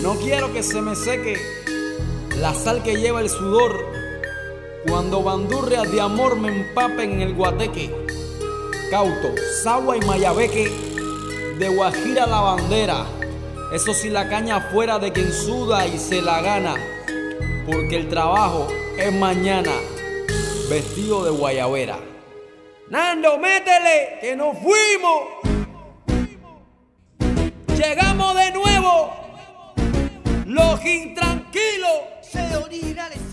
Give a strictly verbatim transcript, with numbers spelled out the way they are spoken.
No quiero que se me seque la sal que lleva el sudor cuando bandurrias de amor me empapen en el guateque. Cauto, Sagua y Mayabeque, de Guajira la bandera. Eso sí, la caña fuera de quien suda y se la gana, porque el trabajo es mañana, vestido de guayabera. Nando, métele, que nos fuimos. Llegamos de nuevo, los intranquilos. Se originales.